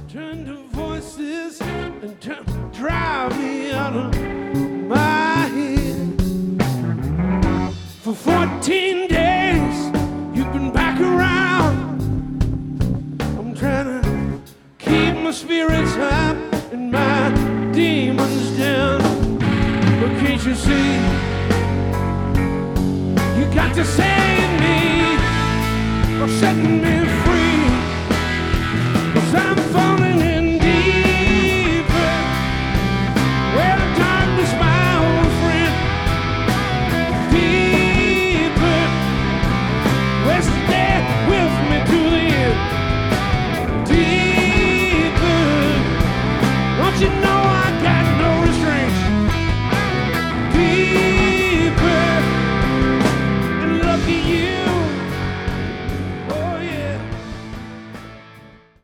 Turn to voices and drive me out of my head. For 14 days you've been back around. I'm trying to keep my spirits up and my demons down. But can't you see, you got to save me or setting me free, 'cause I'm